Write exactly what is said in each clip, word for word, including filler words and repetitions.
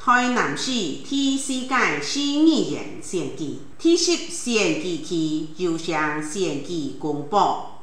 台南市第四届市议员选举第十选举区邮箱选举公布。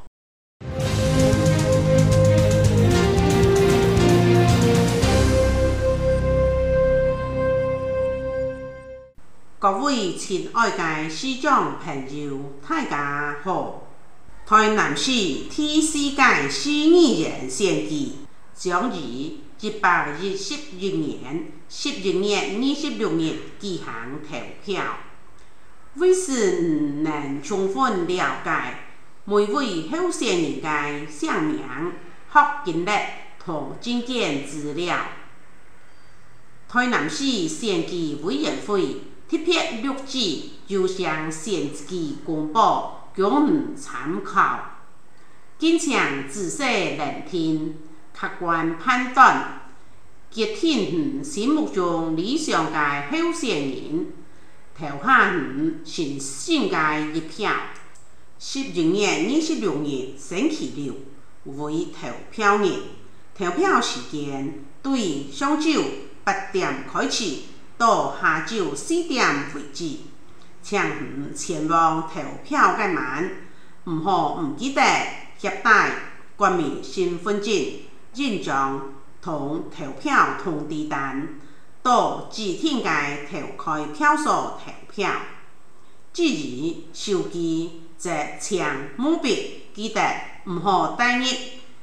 各位亲爱的市长朋友，大家好！台南市第四届市议员选举将于一百一十一年十一月二十六日举行投票。为使能充分了解每位候选人的姓名、学经历和证件资料，台南市选举委员会特别录制邮箱选举公布，供您参考。敬请仔细聆听，客观判断，决定您心目中理想的候选人，投下您神圣的一票。十一月二十六日星期六为投票日，投票时间对上晝八點開始到下晝四點為止。請您前往投票嘅晚，唔好唔記得攜帶國民身份證、印章同投票通知單，到指定嘅投開票所投票。至於手機，則請務必記得唔好帶入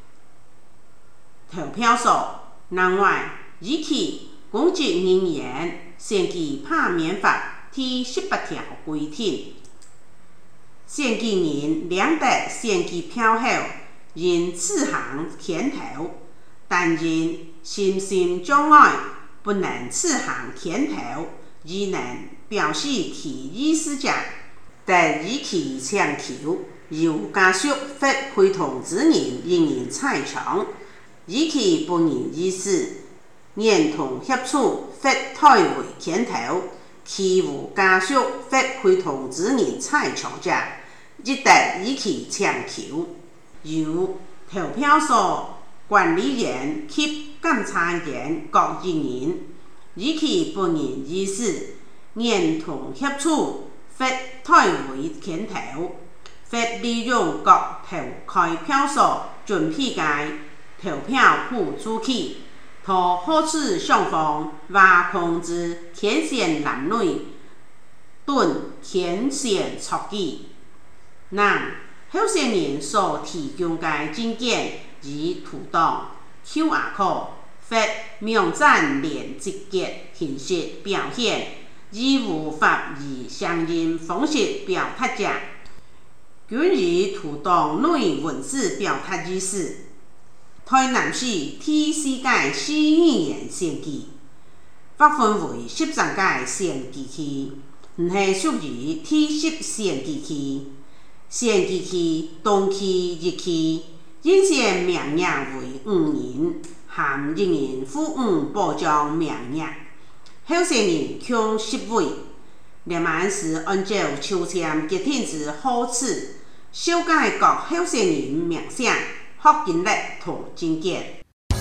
投票所。另外，依據公職人員選舉罷免法第十八條規定，選舉人領得選舉票後，應自行填投，但因身心障礙不能自行填投，而能表示其意思者，得依其請求由家屬或陪同之人仍然採搶，依其本人意思認同協助或代為填投，其無家屬或陪同之人採搶者，亦得依其請求由投票所管理員及監察員各人員依其本人意思認同協助或代為填投，或利用各投開票所準備的投票輔助器，圖號此雙方或控制填選男女等填選錯記。那候選人所提供的證件以圖檔、Q R code 或名單連直接形式表現，而無法以相應方式表達者，均以圖檔內文字表達意思。台南市第四屆市議員選舉劃分為十三個選舉區，唔係屬於第十選舉區。選舉區東區一區應選名額為五人，含一人服務保障名額。候選人共十位，立案是按照抽籤決定之號次，修改各候選人名稱、學經歷同證件。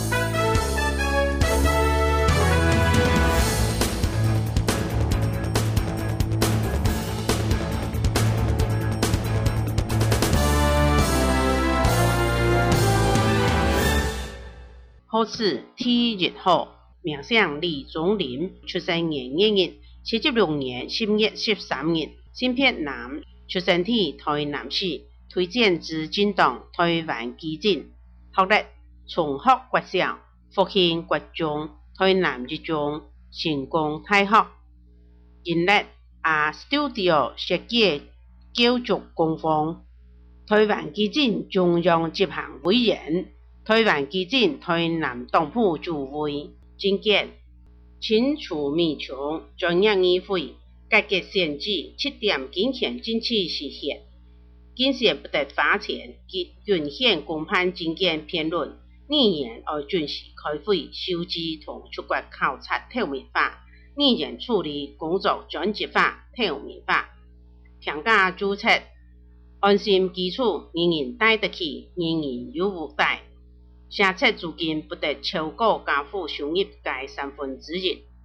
號次第一號，名姓李宗林，出生年一日，七十六年十月十三日，性別男，出生地台南市，推薦自進黨台灣基進，學歷崇學國小、復興國中、台南一中、成功大學，經歷 R Studio 設計構築工坊，台灣基進中央執行委員。台灣基進台南黨部主委，證件清楚明確，專業議會改革選舉七點競選正式實現，競選不得花錢及捐獻公判證件辯論，議員要準時開會收集同出國考察透明化，議員處理工作專業化透明化，評價註冊安心基礎，人人帶得起，人人有無帶。社測資金不得超過家戶收入嘅三分之一，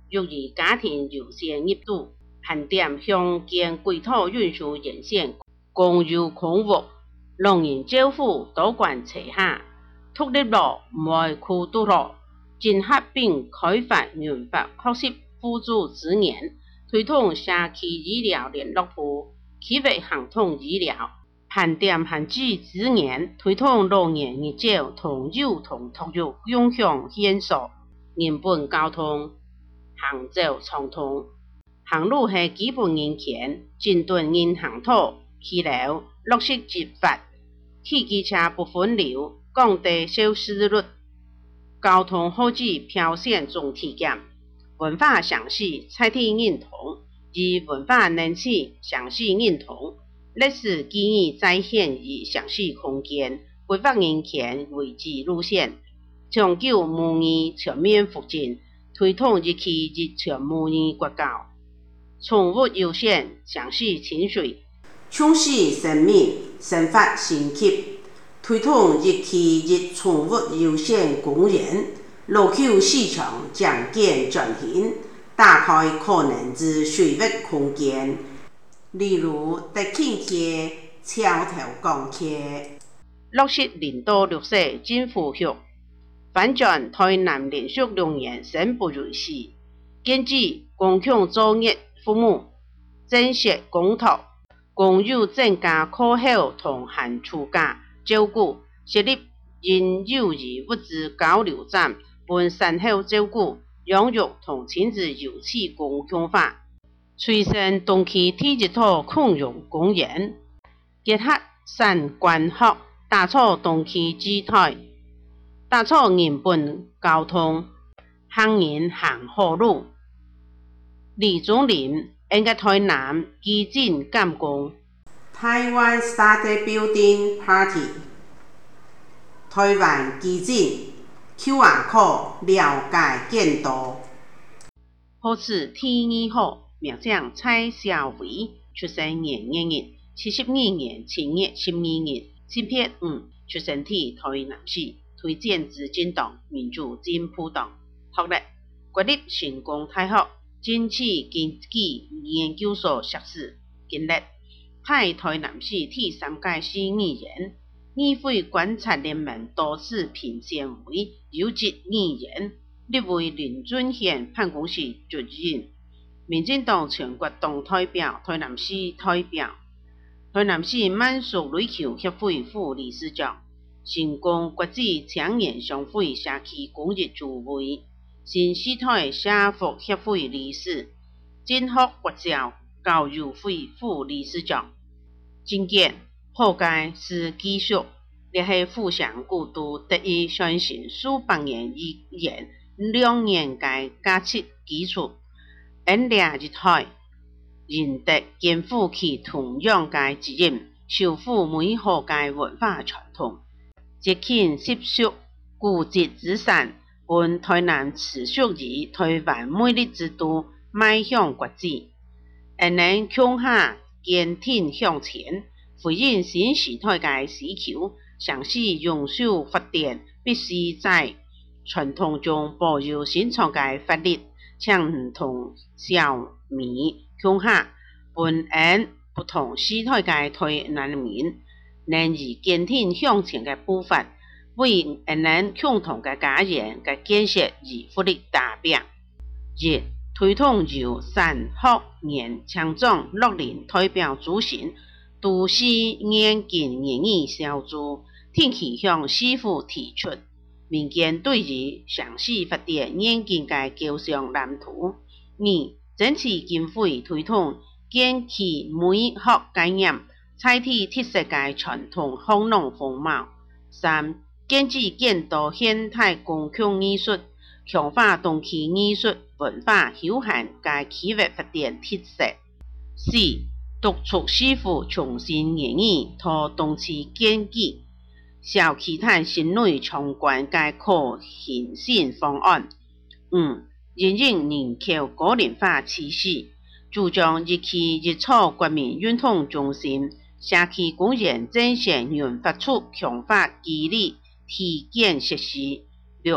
育儿家庭优先入主，盘点乡间规土运输沿线公有空屋，农人政府多管齐下，独立路唔区道路，整合并开发研发学习辅助资源，推动社区医疗联络部，企业行统医疗，盘点限制资源，推动老年日照同幼童托育影响减少，人本交通。行走畅通，行路系基本人权，整顿银行土气流，落实执法，汽机车不分流，降低肇事率，交通福祉飘线总体检，文化详细采体认同，以文化人士详细认同，历史记忆再现以详细空间，规划人权维持路线，长久模拟全面复振。推动日期日全模拟国教，宠物优先，详细情绪，充实生命，生发新级。推动日期日宠物优先公园，路口市场将建转型，打开可能之水域空间，例如德庆街、桥头港街，落实领导绿色政府学。反转台南连续两年生不如死，建制公共作业服务，增设公投，公有增加课后同寒暑假照顾，设立婴幼儿物资交流站，分产后照顾、养育同亲子游憩共享化，催生东区第一套控用公园，结合产官学，打造东区姿态。打造人本交通，行人行好路。李宗霖应该台南基進監工。台灣 started building party。台灣基進 Q R code 了解見度。好似天意好，苗長蔡小維出生年月日，七十二年七月十二日，星期五出生地台南市。推荐资进黨、民主進步黨。學歷：國立成功大學政治經濟研究所碩士。經歷：在台南市第三屆市議員、議會觀察聯盟多次評選為優質議員，立為林俊賢辦公室主任。民進黨全國黨代表、台南市代表。台南市慢速壘球協會副理事長。成功國際青年商會社區公益主委，新時代社福協會理事，正學國教教育會副理事長。經驗：學界是技術，聯繫互相孤獨得以相信數百年語言兩年間加設基礎，因兩日台認得肩負起同樣嘅責任，守護每學界文化傳統。節慶習俗古蹟資產，本台南持續以台灣美麗之都邁向國際，因能向下堅挺向前，回應新時代嘅需求，詳細永續發展必須在傳統中保有新創嘅法律，相同消弭向下，本因不同時代嘅台南民。能以堅挺向前嘅步伐，為能共同嘅家園嘅建設而奮力打拼。二、推動由三學年青壯樂齡代表組成都市眼鏡研議小組，定期向市府提出民間對於詳細發展眼鏡嘅構想藍圖。二、整體經費推動建起美學概念。採體特色嘅傳統香農風貌。三、建置更多現代公共藝術，強化東區藝術文化休閒嘅企業發展特色。四、督促市府重新研議拖東區建議，小其他新類相關嘅可行性方案。五、引領人口高齡化趨勢，主張日期日草國民運動中心。社區公園增設研發出強化基地體檢設施。六、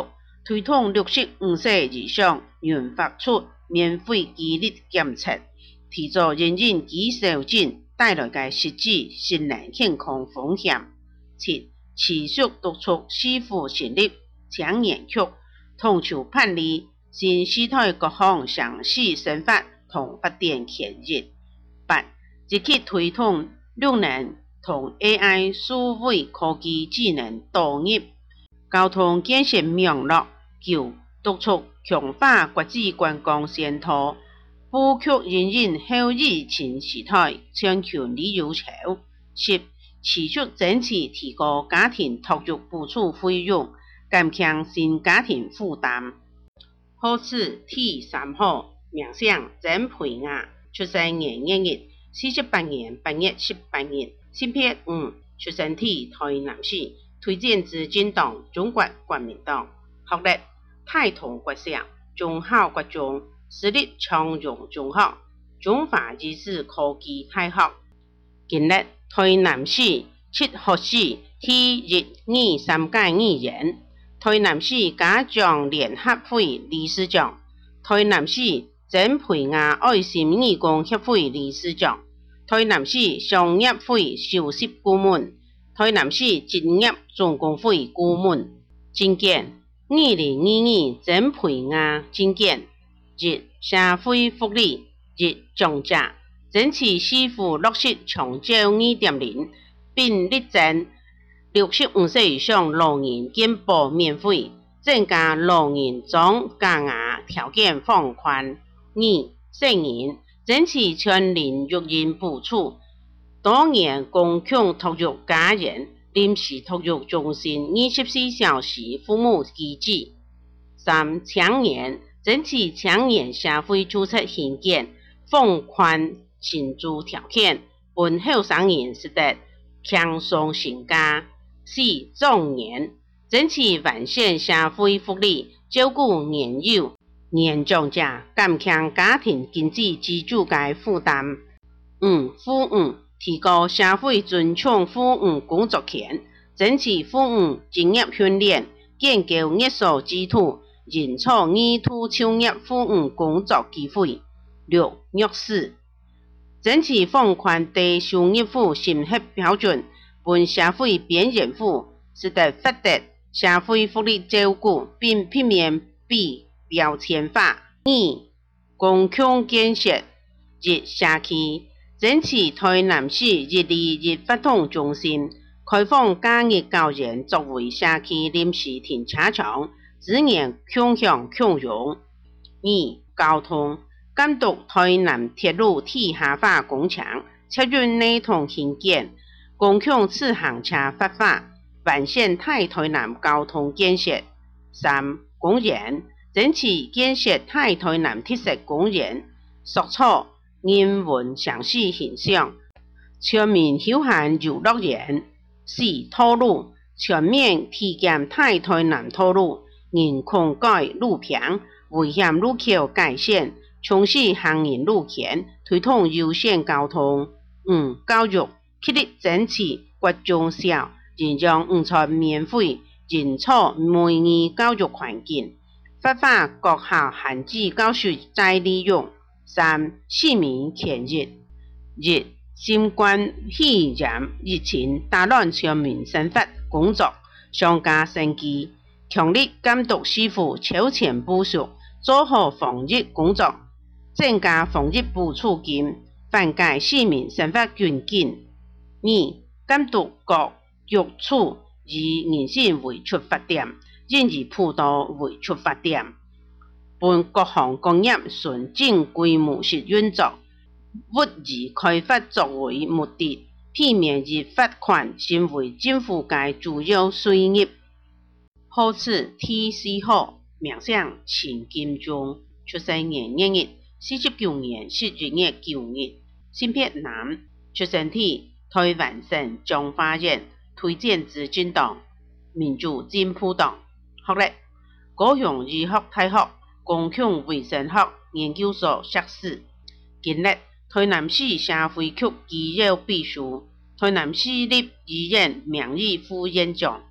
推动六十五岁以上人发出免费肌力检测，提早认认肌受诊带来嘅实质心理健康风险。七、持续督促师傅成立抢眼局，统筹办理新时代各项详细审法同发展权益。八、积极推动绿能同 A I 数位科技智能导入交通建设网络。九、督促强化国际观光线图，布局人人后疫情时代全球旅游潮。十、持续争取提高家庭托育补助费用，减轻新家庭负担。好似第三号名相曾培雅，出生年一日，四十八年八月十八日，性别五，出生地台南市，推荐自进党中国国民党。学历太同国小、中校国中、私立长荣中学、中华医事科技大学。今日台南市七学士第一二三届议员，台南市家长联合会理事长，台南市曾培雅爱心义工协会理事长，台南市商业会首席顾问，台南市职业总工会顾问。证件二零二二曾培雅证件，日社会福利日奖奖，争取师傅落实长照 二点零， 并力争六十五岁以上老人健保免费，增加老人总加牙条件放宽。二、成人争取全龄育婴补助，多年共享托育家人临时托育中心二十四小时服务机制。三、青年争取青年社会注册信件放宽薪资条件，本后生人实得轻松成家。四、壮年争取完善社会福利，照顾年幼、年长者，减轻家庭经济支柱嘅负担。五、妇女提高社会尊重妇女工作权，争取妇女职业训练，建构艺术基础，认错二度创业妇女工作机会。六、弱势争取放宽低收入户审核标准，本社会边缘户使得获得社会福利照顾，并避免被标签化。二、共享建设日社区争取台南市日里日发展中心开放假日校园作为社区临时停车场，资源共享共用。二、交通监督台南铁路地下化工程，测运内统兴建共享自行车发法，完善太台南交通建设。三、公园争取建设太台南特色公园，塑造人文详细形象，全面休闲游乐园。四、道路全面体检太台南道路，人空改路平，危险路口改善，充实行人路权，推动优先交通。五、教育竭力争取国中小仍然唔错免费认错美语教育环境，发发各校限制教学再利用。三、市民权益日新冠肺炎疫情打乱全民生活工作，商家生计，强力监督师傅超前部署，做好防疫工作，增加防疫补助金，缓解市民生活困境。二、监督各局处以人性为出发点，任意辅导为出发点，本各项工业顺正规模式运作，勿以开发作为目的，避免以罚款成为政府界主要收入。好似第四号名相陈金忠，出生年一日，四十九年十一月九日，性别男，出生地台湾省彰化县，推荐自进党民主进步党。学历高雄医学大学公共卫生学研究所硕士。经历台南市社会局机要秘书，台南市立医院名誉副院长，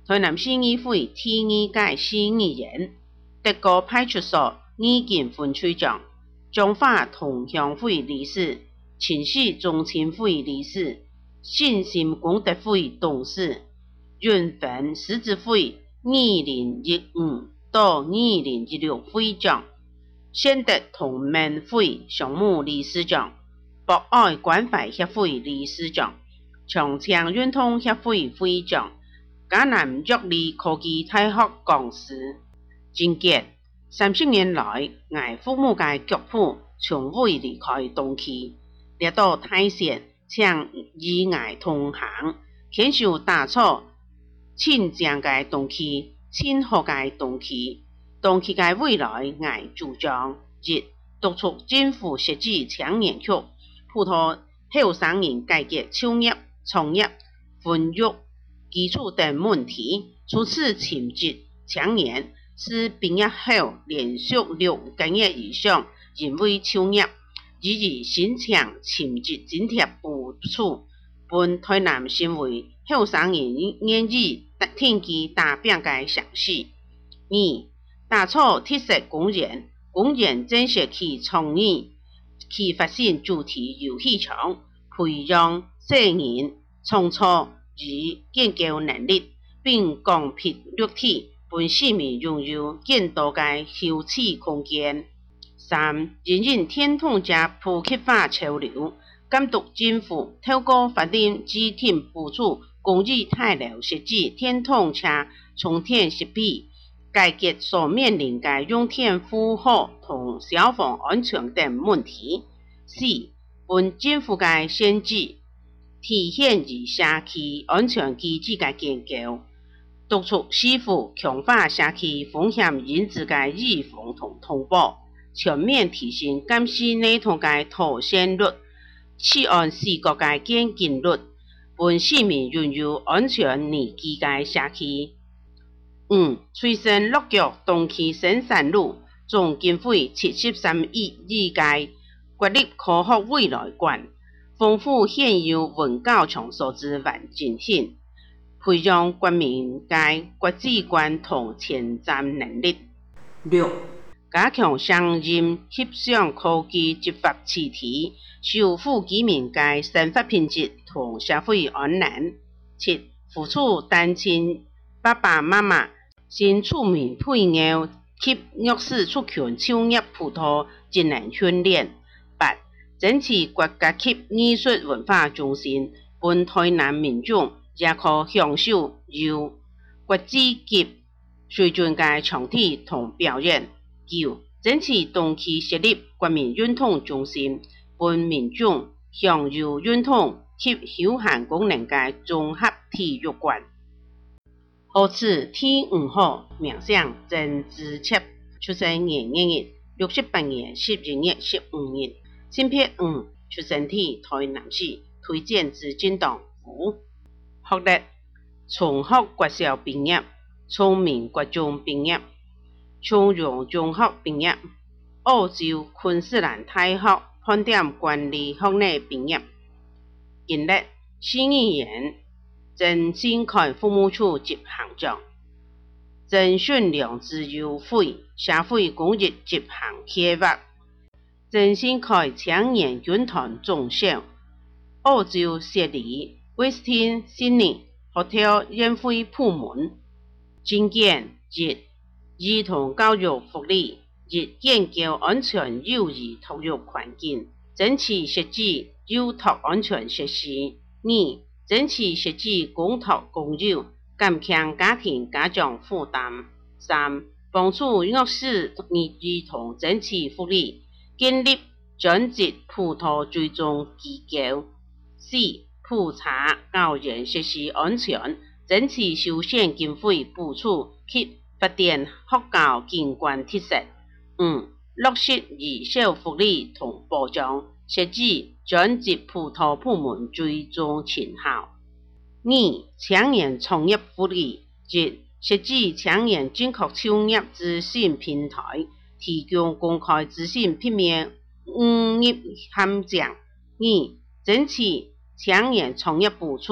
台南市议会第二届市议员，德高派出所义警分区长，彰化同乡会理事，秦氏中青会理事，信心功德会董事，润芬狮子会二零一五到二零一六会长，显德同盟会常务理事长，博爱关怀协会理事长，长青运通协会会长，嘉南玉里科技大学讲师。真杰三十年来，挨父母界脚步，从未离开东区，来到泰县，请与爱同行，牵手打造亲江界东区、亲和界东区。东区界未来爱主张一督促政府设置青年局，普托后生人改革创业、创业、婚育、基础等问题，除此请职青年。使毕业后连续六个月以上仍未创业，予以申请请职津贴补助，本台南成为后生人愿意天机大饼嘅城市。二、打造特色公园，公园增设其创意、其发展主题游戏场，培养少年创作与研究能力，并公平立体。本市民拥有更多嘅休憩空間。三、引領電動車普及化潮流，監督政府透過法定資金補助公寓大樓設置電動車充電設備，解決所面臨嘅用電負荷同消防安全等問題。四、本政府嘅限制，體現以社區安全機制嘅研究。督促市府強化社區風險因子嘅預防同通報，全面提升監視內統嘅妥善率，此案視覺嘅檢警率，本市民擁有安全宜居嘅社區。五、催生落腳東區生產路，總經費七十三億預計，國立科學未來館，豐富現有文教場所之環境性。培養國民界國際觀同前瞻能力。六、加強商業協商科技執法議題，守護居民界生活品質同社會安寧。七、扶助單親爸爸媽媽、新住民配偶及弱勢族群創業輔導技能訓練。八、爭取國家級藝術文化中心，本台南民眾也可享受有國際級水準嘅場地同表演。九、爭取東區設立國民運動中心，本民眾享有運動及休閒功能嘅綜合體育館。號此第五號名相曾之徹，出生年一日，六十八年十一月十五日，性別五，出生地台南市，推薦自進黨府。學歷：崇學國小畢業，崇明國中畢業，崇榮中學畢業，澳洲昆士蘭大學飯店管理學內畢業。經歷：市議員，曾新凱服務處執行長，曾順良自由會社會公益執行企劃，曾新凱青年軍團總召，澳洲悉尼 Westin Sydney Hotel 宴會部門。經驗：一、兒童教育福利；一、研究安全幼兒托育環境，爭取設置幼托安全設施；二、爭取設置公托公幼，減輕家庭家長負擔；三、幫助弱勢兒童爭取福利，建立專職輔導追蹤機構；四、普查校園設施安全，爭取修繕經費補助及發展學校景觀特色。五、落實兒少福利同保障，設置專職輔導部門追蹤成效。二、青年創業福利，即設置青年正確創業資訊平台，提供公開資訊片面誤入陷阱。二、爭取青年創業補助，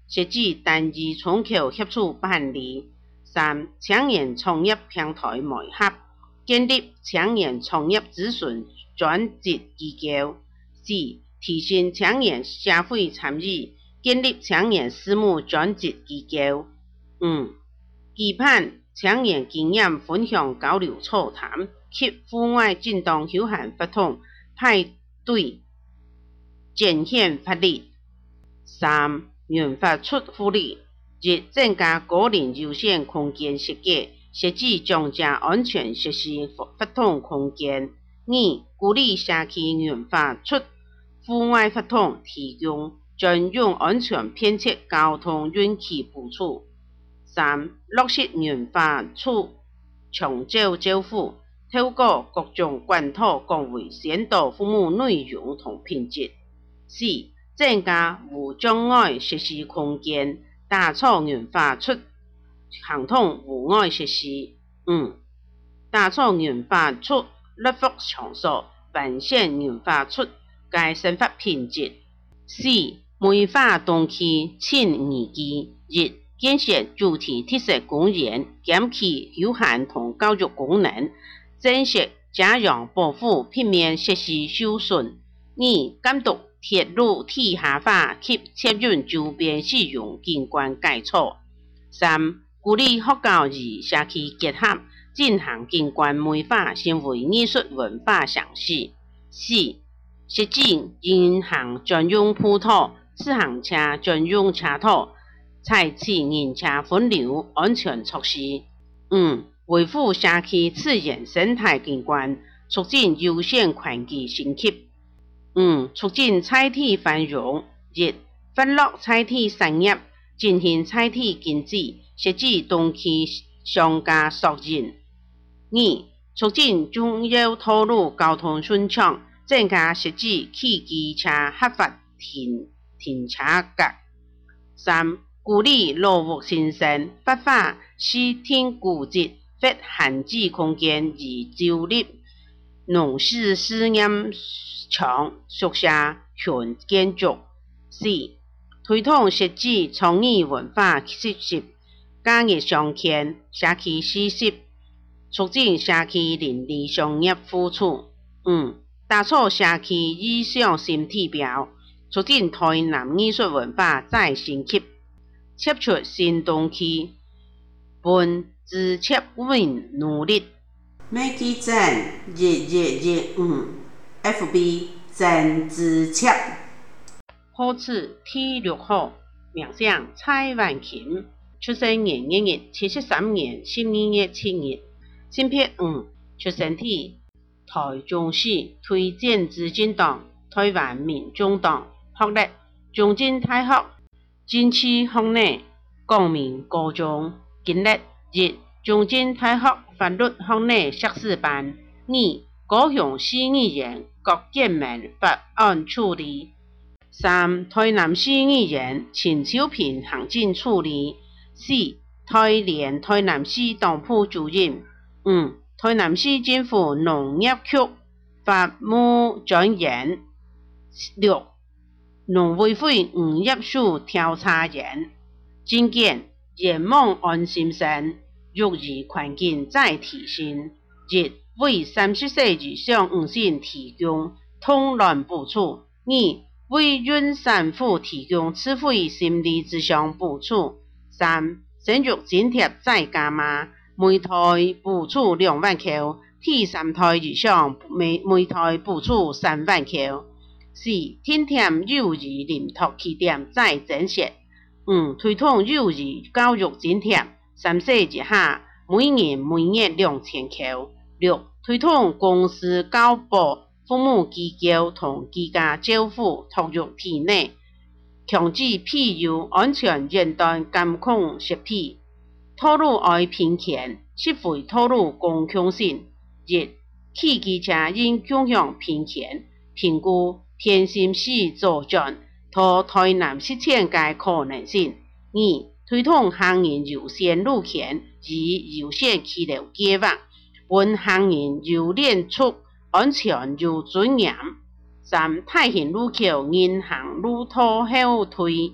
设置单一窗口协助办理。三、产业创业平台媒合，建立产业创业咨询专职机构。四、提升产业社会参与，建立产业私募专职机构。五、举办产业经验分享交流座谈及户外运动休闲活动派对，展现法律。三、研发出福利，即增加个人优先空间设计，设置庄稼安全设施活动空间。二、鼓励社区研发出户外活动，提供专用安全偏侧交通运气补助。三、落实研发出长照照护，透过各种管道讲话，宣导服务内容同品质。四、增加无障碍设施空间，打造研发出系统户外设施。五、打造研发出立法场所，完善研发出该生活品质。四、美化东区庆宜居，日建设主题特色公园，减去休闲同教育功能，增设家养保护平面设施受损。二、监督铁路地下化及捷运周边使用景观改造。三、鼓励佛教与社区结合，进行景观美化，成为艺术文化盛事。四、设置银行专用铺头、自行车专用车道，采取人车分流安全措施。五、维护社区自然生态景观，促进优先环境升级。五、促进菜体繁荣，日发展菜体产业，进行菜体经济，设置东区商家索引。二、促进中央道路交通顺畅，增加设置汽机车合法停停车格。三、鼓励路物新生，发发视听古迹或限制空间以州立农事试验场宿舍群建筑。四、推动设置创意文化设施，假日商圈、社区施设，促进社区邻里商业互助。五、打造社区意向新指标，促进台南艺术文化再升级，撤出新东区，分自切运努力。每记赞日日日五 F B 赞自切。好字体育好，名将蔡万琴，出生年一月七十三年十二月七日，性别五，出生地台中市，推荐资进党、台湾民众党，学历中正大学经济学内公民高中，经历日中正大学法律学内硕士班。二、高雄市议员郭建明法案处理。三、台南市议员陈小平行政处理。四、台联台南市党部主任。五、台南市政府农业局法务专员。六、农委会渔业署调查员。精简眼望安心生，育儿环境再提升。日为三十岁以上女性提供通卵补助。二、为孕产妇提供自费心理咨商补助。三、生育津贴再加码，每胎补助两万块，第三胎以上每每胎补助三万块。四、天添幼儿临托起点再增设。五、推动幼儿教育津贴，三岁以下每年每月两千块。六、推动公司教保服务机构同居家照护托育体内，强制庇佑安全严端监控设备，吐露爱平权，释回吐露公共性。日汽机车应共享平权，评估偏心市作战，托台南实践该可能性。二、推动行人优先路权与优先气流计划，本行人优练出安全又尊严。三、太行路桥银行路途后退，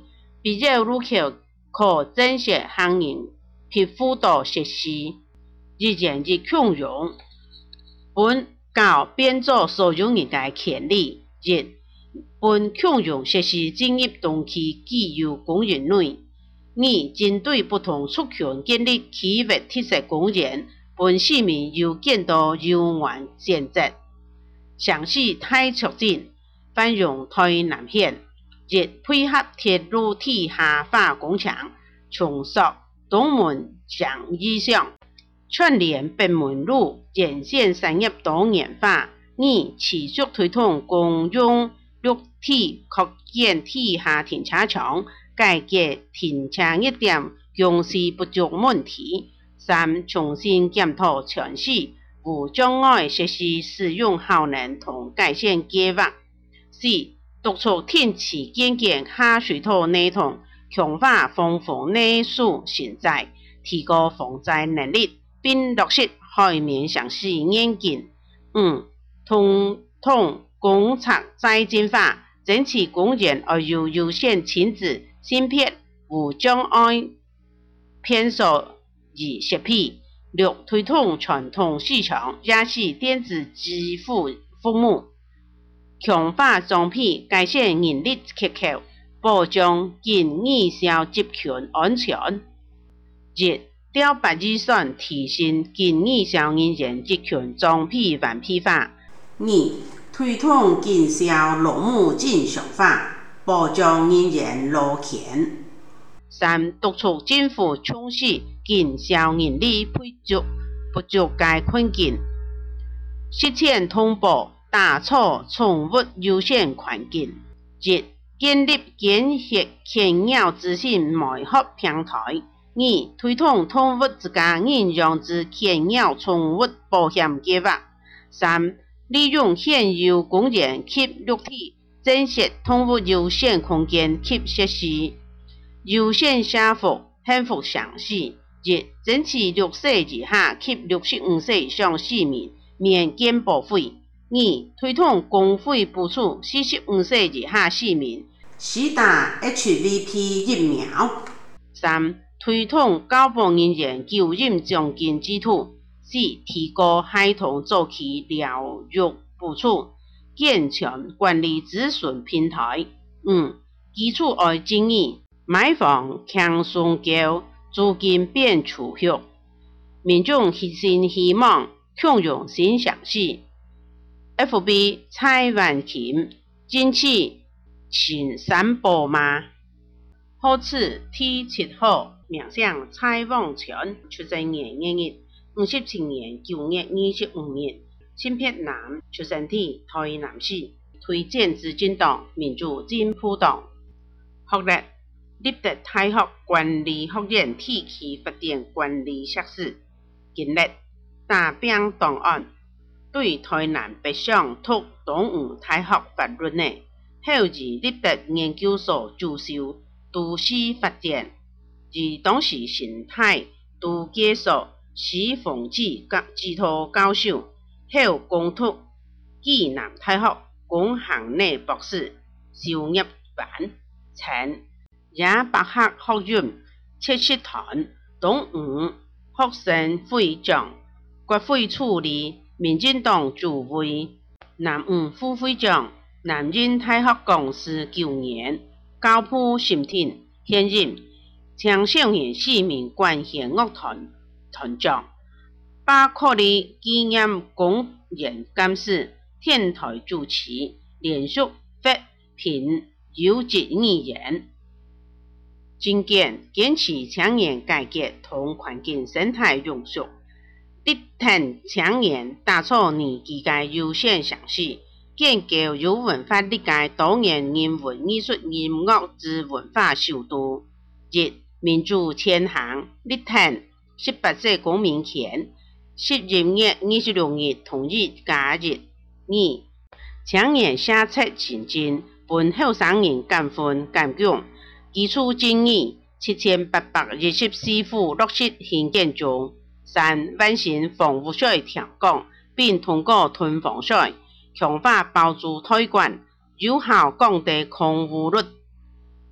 比较入口可增设行人皮肤道设施，日前日强用，本较变作所有人的权利，日本强用设施进入东区既有公园内，以针对不同族群建立区域特色公园，本市民有见到游玩选择。详细太促进繁荣台南县，日配合铁路地下化工程，重塑东门上以上，串联北门路沿线产业多元化，以持续推动公用绿地扩建地下停车场，解决停车热点用时不足问题。三、重新检讨全市无障碍设施使用效能同改善计划。四、督促天池建建下水道内通，强化防洪内属现在，提高防灾能力，并落实海绵详细眼镜。五、通通公厕再进化，整体公园要有优先亲子芯片无障碍偏数而设备。六、推动传统市场也是电子支付服务，强化装配改善人力结构，保障经营销集群安全。日调八预算提升经营销人员集群装配完批化。二、推动经销劳务正常化，保障人员劳权。三、督促政府重视经销人力不足不足嘅困境，实践通报打造宠物优先环境。一、建立检测犬鸟资讯媒合平台。二、推动动物之家应用之犬鸟宠物保险计划。三、利用现有公园及绿地，增设动物优先空间及设施。优先社福幸福详细，一、整治六岁以下及六十五岁以上市民免健保费。二、推动公费补助四十五岁以下市民施打 H V P 疫苗。三、推动交保人员救援奖金制度。四、提高孩童早期疗育补助，健全管理咨询平台。五、基础爱正义。买房强送交，租金变储蓄，民众新希望强用新详细。F B 蔡万琴，近期前三宝妈，好次 T 七号，名相蔡旺全，出生年二月，五十七年九月二十五日，新北南，出生地台南市，推荐资进党民主进步党，学历。立德大学管理学院地区发展管理硕士，经历大兵档案，对台南北上读东吴大学法律的，后于立德研究所主修都市发展，而当时生态都介所市防治指导教授，后攻读暨南大学工行内博士，修业完成。也北学学院七十团东吴学生会长、国会处理民进党主委、南吴副会长、南京大学讲师九年，高普审定现任青少年市民关系乐团团长，巴克利纪念公园监事、天台主持，连续发评优质议员。精简坚持青年改革同环境生态永续，力挺青年打造年纪嘅优先尝试，建构有文化理解多元人文艺术音乐之文化首都。一、民主前行，力挺十八岁公民权，十一月二十六日统一假日。二、青年写册前进，本后生人减分减奖。基础建议七千八百二十四户落实兴建中。三、完成房屋税调降，并通过囤房税，强化包租推管，有效降低空屋率。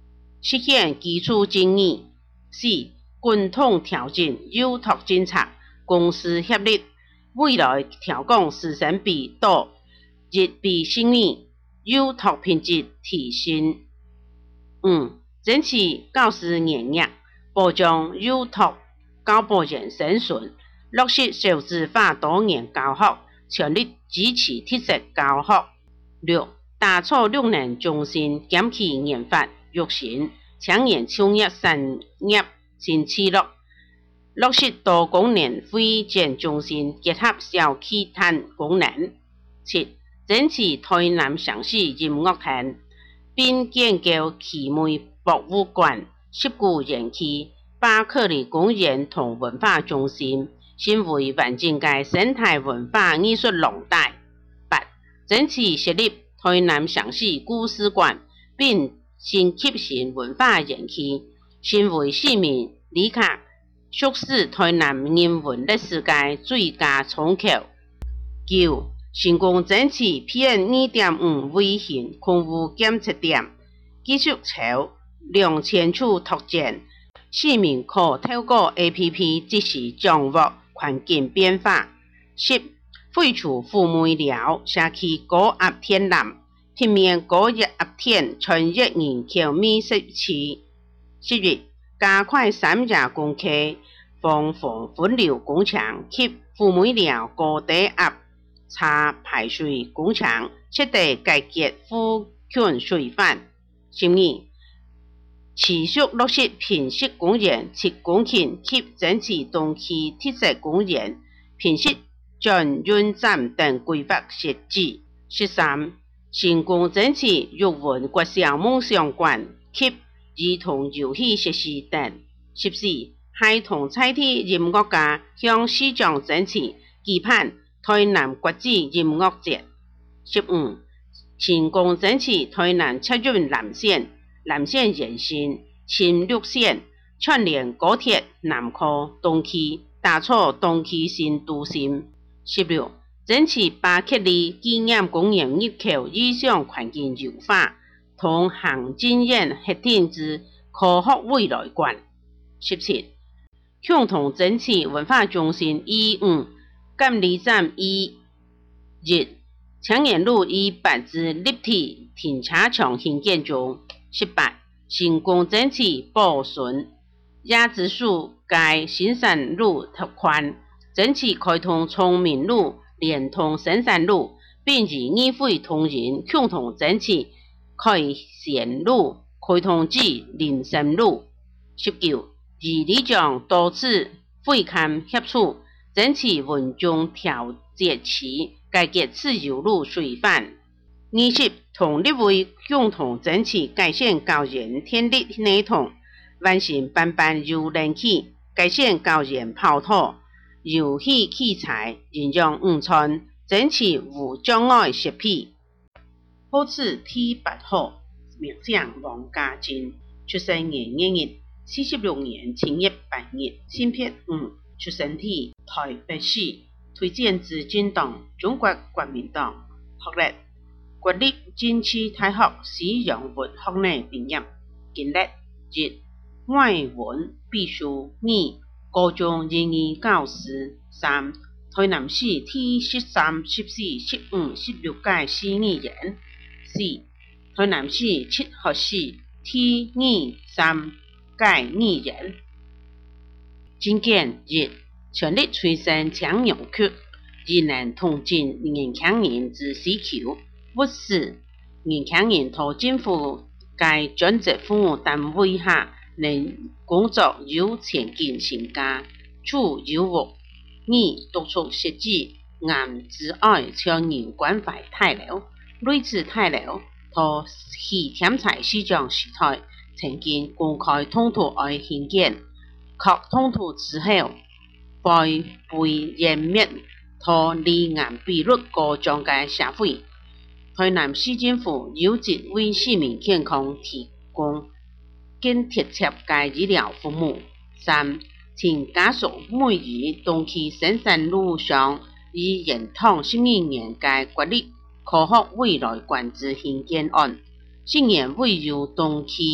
实现基础正义。四、军统调整幼托政策，公私协力，未来调降师生比多，日比生理，幼托品质提升。五、争取教师营业，保障幼托教保员生存，落实少子化多元教学，全力支持特色教学。六、打造绿能中心，减去研发育成，抢研创业产业新气落，落实多功能会展中心，结合小气摊功能。七、争取台南城市音乐厅，并建构奇美博物馆、十古园区、巴克利公园同文化中心，成为环境界生态文化艺术廊带。八、争取设立台南城市故事馆，并新吸引文化园区，成为市民旅客熟识台南人文历史界最佳窗口。九、成功争取 P M 二点五 微型空污检测点，技术潮量清楚拓展，市民可透过 A P P 即时掌握环境变化。十、废除富美寮社区高压天然，避免高压天穿越人口密集区。十月，加快三峡公溪防防分流工程及富美寮高低压差排水工程，彻底解决附近水患。十二、持续落实平息公园七公顷及争取东区特色公园、平息转运站等规划设置。十三、成功争取育文国小梦想馆及儿童游戏设施等。十四、孩童彩体音乐家向市长争取期盼台南国际音乐节。十五、成功争取台南捷运南线、南线延伸、新绿线，串联高铁南科、东区，打造东区新都心。十六、争取巴克利纪念公园入口意向环境优化，同行政院核定之科学未来馆。十七、共同争取文化中心以五监理站以日强沿路以八之立体停车场兴建中。十八、成功争取保存鸭子树街新山路拓宽，争取开通聪明路连通深山路，并以议会同仁共同争取开贤路开通至林森路。十九、以里长多次会勘协助，争取文中调节期解决自由路水患。二十、同立委共同争取改善高原天力系统，完成班班游人气，改善高原跑道、游戏器材应用五寸，争取无障碍设备。好此 T 八号，名将王家珍，出生年一日，四十六年七月八日，性别五，出生地台北市，推荐自进党中国国民党，学历国立政治大学史洋文学内毕业，经历一外文秘书，二高中英语教师，三台南市第十三、十四、十五、十六届市议员，四台南市七合市第二、三届议员。政见一，全力推升强用区，以能统进年轻人之需求。不是年轻人在政府该专职服务单位下，能工作有前景性家，处有无。二、督促设置按之爱超人关怀大楼、类似大楼，和去添采市长时代曾经公开通途爱兴建，确通途之後，被被湮滅和離岸比率高漲嘅社會。台南市政府有責為市民健康提供更貼切嘅醫療服務。三、請加速每日東區深山路上以延長十二年嘅國立科學未來館之興建案，今年會由東區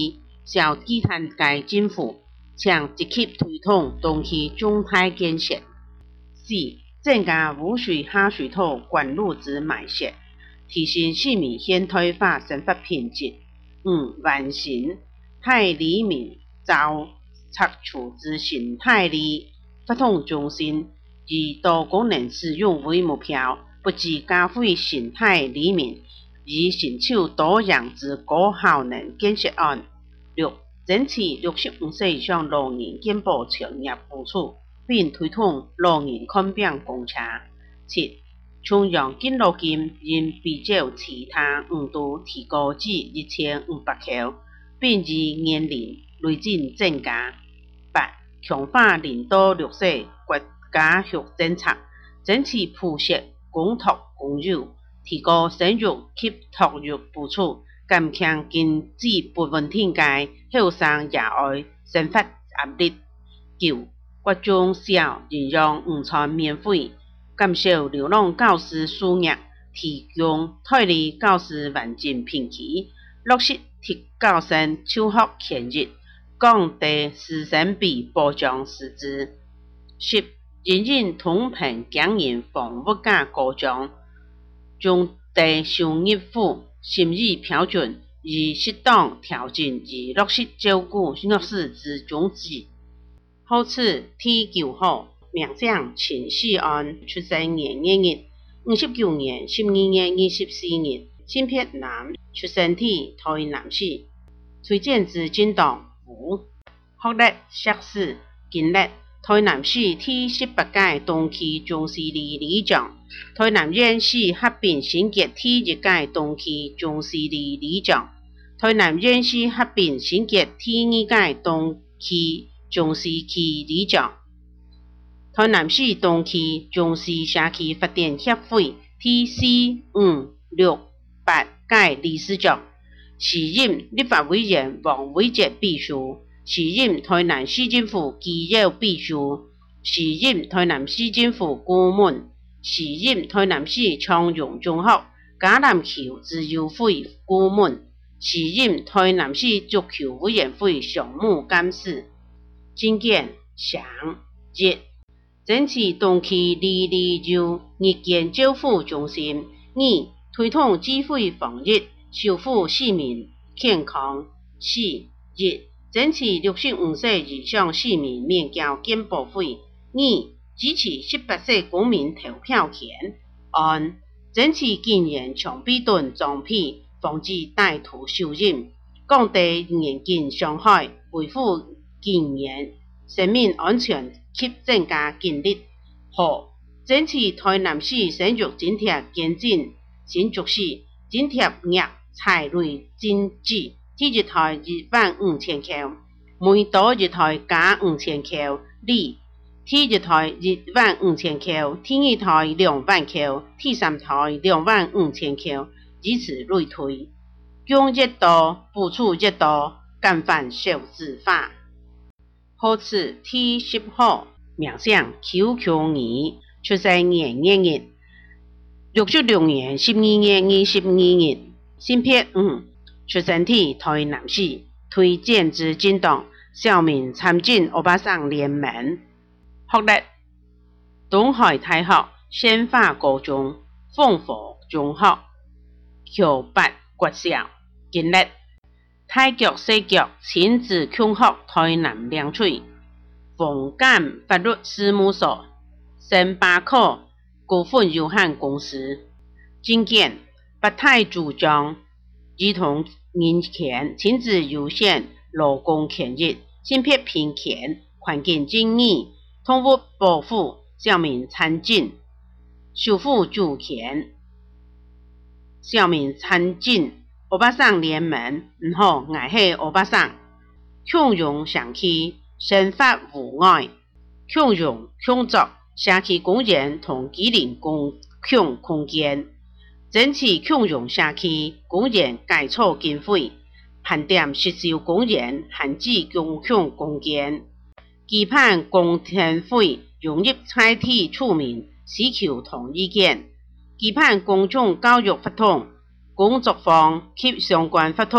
小鸡蛋界政府将积极推动东区中态建设。四、增加污水下水道管路之埋设，提升市民现代化生活品质。五、完成太里面造拆除之生态里发展中心，以多功能使用为目标，不止加快生态里面，以寻求多样之高效能建设案。六、争取六十五岁以上老人健保产业补助，并推动老人看病公车。七、中央敬老金应比照其他五都提高至一千五百块，并以年龄累进增加。八、强化领导绿色国家育政策，争取普适公托公有，提高生育及托育补助，减轻经济不稳定界后生野外生活压力。九、国中小营养午餐免费，减少流浪教师输液，提供代理教师环境评级，落实替教生休学权益，降低师生比保障师资。十、引进通膨经营房屋价高涨，将低收入户心理标准以适当调整以落实照顾弱势之宗旨。好此第九号名将秦世安出生年月日，五十九年十二月二十四日，新撇男，出生地台南市，推荐自进党无学历硕士，经历台南市第十八届东区中市里里长，台南县市合并升级第一届东区中市里里长，台南县市合并升级第二届东区中市区里长，台南市东区中市社区发展协会第四、五、六、八届理事长，时任立法委员王伟杰秘书，时任台南市政府机要秘书，时任台南市政府顾问，时任台南市昌荣中学橄榄球自由会顾问，时任台南市足球委员会常务干事。经验详一、争取东区里里州日间照护中心；二、推动智慧防疫，守护市民健康；四、一、争取六十五岁以上市民免交健保费；二、支持十八岁公民投票权；按争取禁言枪毙等装备，防止歹徒手刃，降低眼镜伤害，维护禁言生命安全及增加警力。好，争取台南市生育津贴减进新竹市津贴额财类增至第一台一万五千块，每多一台加五千块；二，第一台一万五千块，第二台两万块，第三台两万五千块，以此类推。供越多，补助越多，干犯少子化。好此第十号名将邱强义，出生年月日，六十六年十二月二十二日，新撇五，出生地台南市，推荐之进党，校名参进欧巴桑联盟。学历东海大学宪法高中、凤佛中学、侨北国小。经历太极西局亲子共学台南两处，凤干法律事务所、星巴克股份有限公司。经验北太主张儿童人权、亲子优先、劳工权益、性别平权、环境正义、动物保护、校民参进、守护主权、校民参进。欧巴桑联盟唔好爱系欧巴桑，向荣社区生活无碍，向荣向作社区公园同机灵共享空间，争取向荣社区公园改造经费，盘点失修公园限制共享空间，期盼公田费融入采体处民需求同意见，期盼公众教育法统工作坊及相关法统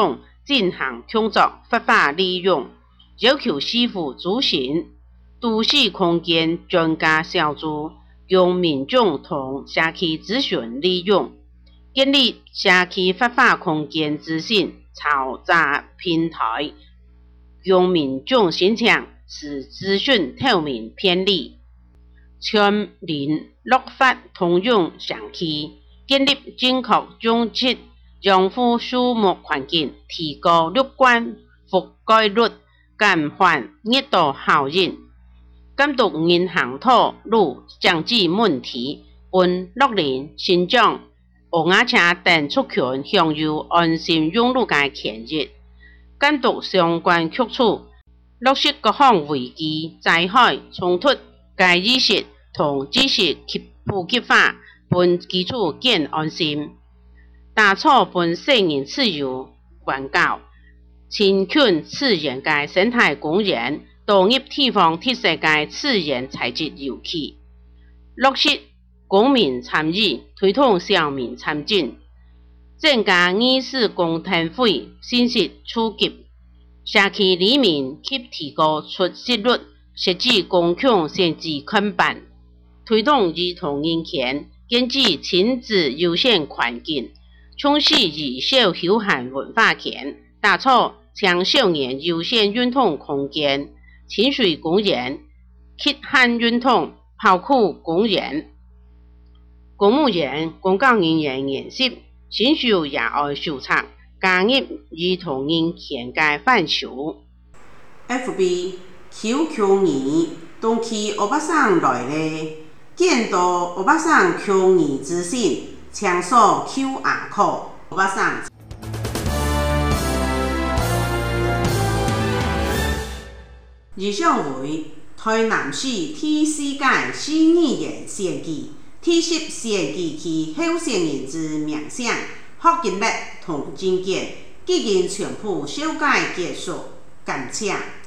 进行创作合法利用，要求市府组成都市空间专家小组，让民众同社区咨询利用，建立社区合法空间资讯查查平台，让民众申请使资讯透明便利。全民落法通用上区，建立正确种植养护树木环境，提高绿管覆盖率，减缓热岛效应，监督银行土路降低问题，并绿林生长、乌鸦车等族群享有安心养老的权益，监督相关局处落实各项危机灾害冲突该意识同知识普及化，并基础建安心，打造并适应自由环教，亲近自然的生态公园，导入地方特色的自然采集游憩，落实公民参与，推动小民参政，增加议事公听会信息触及，社区里面及提高出席率，设置公共限制看板，推动儿童人权，建置亲子优先环境，充实儿少休闲文化圈，打造青少年优先运动空间，清水公园、吸汗运动、跑酷公园。公务员、公教人员研习，新手也爱手册，加入儿童人权的范畴。F B Q Q 年，东区欧巴桑来咧，见到欧巴桑 Q 年资讯，抢扫 Q R code， 欧巴桑。以上为台南市第四届市议员选举第十选举区候选人之名称、学经历同证件，已经全部修改结束，感谢。